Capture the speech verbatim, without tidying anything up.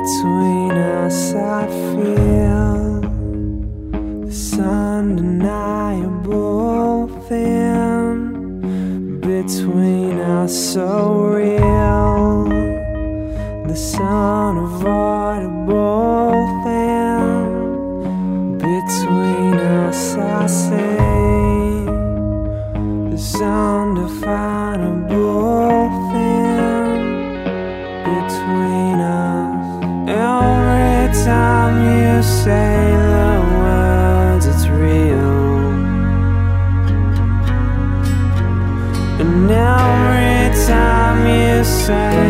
Between us I feel this undeniable thing. Between us so real, this unavoidable thing. Between us I say this undefinable thing. Between us, every time you say the words, it's real. And every time you say